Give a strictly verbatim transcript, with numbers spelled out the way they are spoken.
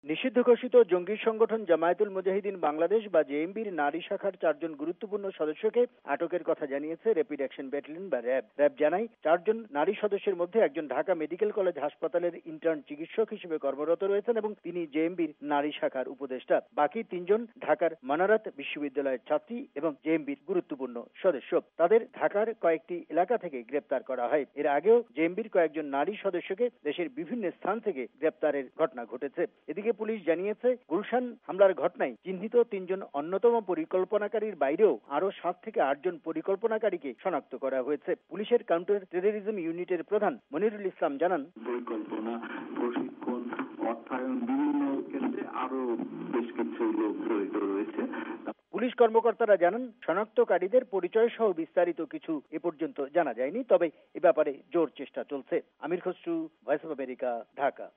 নিষিদ্ধ ঘোষিত জঙ্গি সংগঠন জামায়াতুল মুজাহিদিন বাংলাদেশ বা জেএমবির নারী শাখার চারজন গুরুত্বপূর্ণ সদস্যকে আটকের কথা জানিয়েছে র্যাপিড অ্যাকশন ব্যাটালিয়ন বা র্যাব। র্যাব জানায়, চারজন নারী সদস্যের মধ্যে একজন ঢাকা মেডিকেল কলেজ হাসপাতালের ইন্টার্ন চিকিৎসক হিসেবে কর্মরত রয়েছেন এবং তিনি জেএমবির নারী শাখার উপদেষ্টা। বাকি তিনজন ঢাকার মানারাত বিশ্ববিদ্যালয়ের ছাত্রী এবং জেএমবির গুরুত্বপূর্ণ সদস্য। তাদের ঢাকার কয়েকটি এলাকা থেকে গ্রেপ্তার করা হয়। এর আগেও জেএমবির কয়েকজন নারী সদস্যকে দেশের বিভিন্ন স্থান থেকে গ্রেপ্তারের ঘটনা ঘটেছে। এদিকে পুলিশ জানিয়েছে, গুলশান হামলার ঘটনায় চিহ্নিত তিনজন অন্যতম পরিকল্পনাকারীর বাইরেও আরো সাত থেকে আটজন পরিকল্পনাকারীকে শনাক্ত করা হয়েছে। পুলিশের কাউন্টার টেররিজম ইউনিটের প্রধান মনিরুল ইসলাম জানান, পরিকল্পনা, প্রশিক্ষণ, অর্থায়ন বিভিন্ন ক্ষেত্রে আরো বেশ কিছু লোক জড়িত রয়েছে। পুলিশ কর্মকর্তারা জানান, শনাক্তকারীদের পরিচয় সহ বিস্তারিত কিছু এ পর্যন্ত জানা যায়নি, তবে এ ব্যাপারে জোর চেষ্টা চলছে। Amir Khasru, Voice of America, Dhaka.